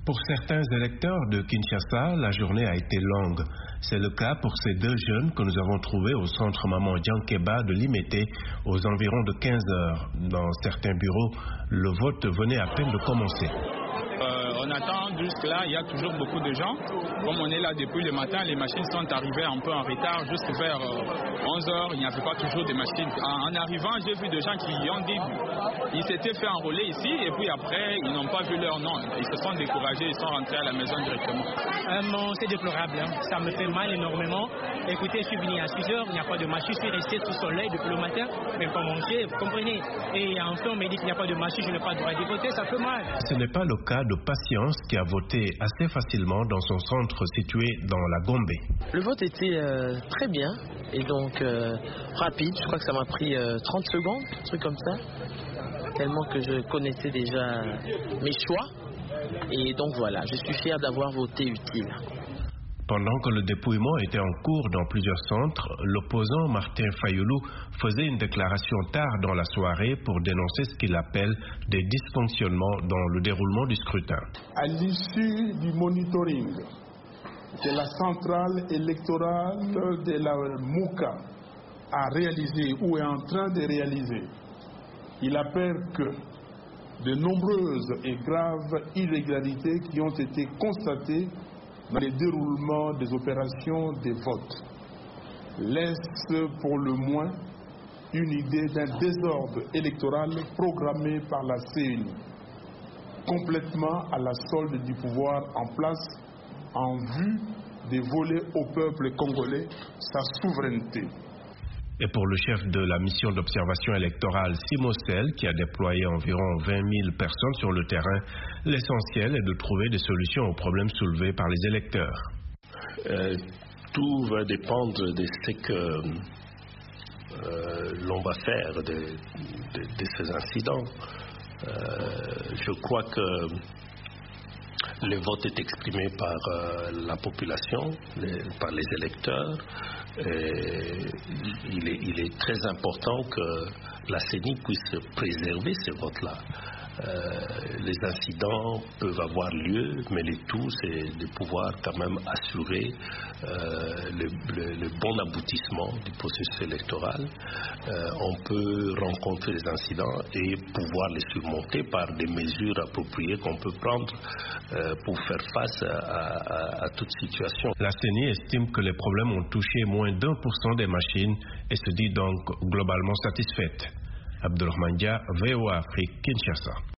Pour certains électeurs de Kinshasa, la journée a été longue. C'est le cas pour ces deux jeunes que nous avons trouvés au centre Maman Diankeba de Limete aux environs de 15 heures. Dans certains bureaux, le vote venait à peine de commencer. On attend jusque-là, il y a toujours beaucoup de gens. Comme on est là depuis le matin, les machines sont arrivées un peu en retard. Juste vers 11 heures, il n'y avait pas toujours de machines. En arrivant, j'ai vu des gens qui ont dit ils s'étaient fait enrôler ici et puis après, ils n'ont pas vu leur nom. Ils se sont découragés, ils sont rentrés à la maison directement. C'est déplorable, hein. Ça me fait mal énormément. Écoutez, je suis venu à 6 heures, il n'y a pas de machine, je suis resté sous soleil depuis le matin, même pas manger, vous comprenez. Et enfin, on me dit qu'il n'y a pas de machine, je n'ai pas le droit de voter, ça fait mal. Ce n'est pas le cas de Patience qui a voté assez facilement dans son centre situé dans la Gombe. Le vote était très bien et donc rapide, je crois que ça m'a pris 30 secondes, un truc comme ça, tellement que je connaissais déjà mes choix et donc voilà, je suis fier d'avoir voté utile. Pendant que le dépouillement était en cours dans plusieurs centres, l'opposant Martin Fayoulou faisait une déclaration tard dans la soirée pour dénoncer ce qu'il appelle des dysfonctionnements dans le déroulement du scrutin. À l'issue du monitoring que la centrale électorale de la MOUCA a réalisé ou est en train de réaliser, il appelle que de nombreuses et graves irrégularités qui ont été constatées dans le déroulement des opérations des votes laisse pour le moins une idée d'un désordre électoral programmé par la CENI, complètement à la solde du pouvoir en place en vue de voler au peuple congolais sa souveraineté. Et pour le chef de la mission d'observation électorale, Simosel, qui a déployé environ 20 000 personnes sur le terrain, l'essentiel est de trouver des solutions aux problèmes soulevés par les électeurs. Tout va dépendre de ce que l'on va faire de ces incidents. Je crois que le vote est exprimé par la population, par les électeurs. Il est très important que la CENI puisse préserver ces votes-là. Les incidents peuvent avoir lieu, mais le tout, c'est de pouvoir quand même assurer le bon aboutissement du processus électoral. On peut rencontrer les incidents et pouvoir les surmonter par des mesures appropriées qu'on peut prendre pour faire face à toute situation. La CENI estime que les problèmes ont touché moins d'1% des machines et se dit donc globalement satisfaite. Abdulrahman Dia, VOA Afrique, Kinshasa.